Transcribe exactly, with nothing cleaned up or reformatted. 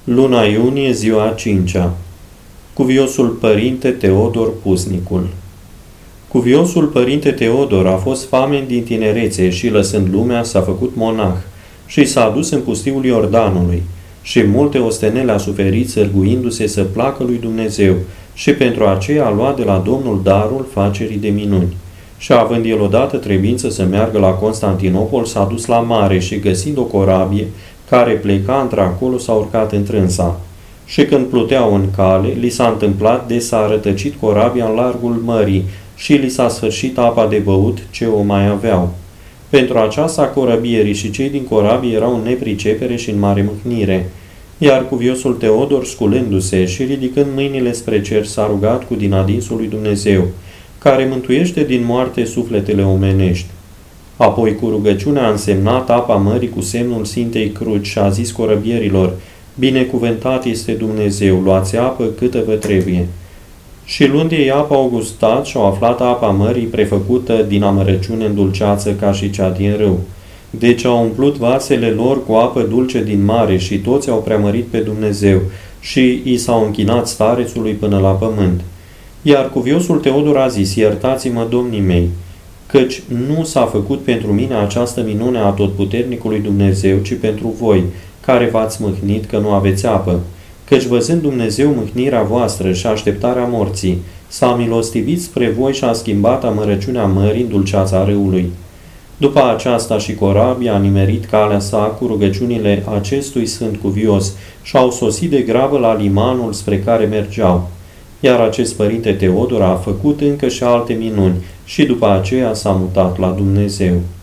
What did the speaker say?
Luna iunie, ziua a cincea. Cuviosul părinte Teodor Pusnicul. Cuviosul părinte Teodor a fost famen din tinerețe și, lăsând lumea, s-a făcut monah și s-a dus în pustiul Iordanului și multe ostenele a suferit, sârguindu-se să placă lui Dumnezeu, și pentru aceea a luat de la Domnul darul facerii de minuni. Și având el odată trebuință să meargă la Constantinopol, s-a dus la mare și, găsind o corabie care pleca într-acolo, s-a urcat întrânsa. Și când pluteau în cale, li s-a întâmplat de s-a rătăcit corabia în largul mării și li s-a sfârșit apa de băut ce o mai aveau. Pentru aceasta, corăbierii și cei din corabie erau în nepricepere și în mare mâhnire. Iar cuviosul Teodor, sculându-se și ridicând mâinile spre cer, s-a rugat cu din adinsul lui Dumnezeu, care mântuiește din moarte sufletele omenești. Apoi, cu rugăciunea, a însemnat apa mării cu semnul Sfintei Cruci și a zis corăbierilor: binecuvântat este Dumnezeu, luați apă câtă vă trebuie. Și luând ei apa, au gustat și au aflat apa mării prefăcută din amărăciune în dulceață ca și cea din râu. Deci au umplut vasele lor cu apă dulce din mare și toți au preamărit pe Dumnezeu și i s-au închinat starețului până la pământ. Iar cuviosul Teodor a zis: iertați-mă, domnii mei, căci nu s-a făcut pentru mine această minune a Atotputernicului Dumnezeu, ci pentru voi, care v-ați mâhnit că nu aveți apă. Căci văzând Dumnezeu mâhnirea voastră și așteptarea morții, s-a milostivit spre voi și a schimbat amărăciunea mării în dulceața râului. După aceasta și corabia a nimerit calea sa cu rugăciunile acestui sfânt cuvios și au sosit de grabă la limanul spre care mergeau. Iar acest părinte Teodor a făcut încă și alte minuni și după aceea s-a mutat la Dumnezeu.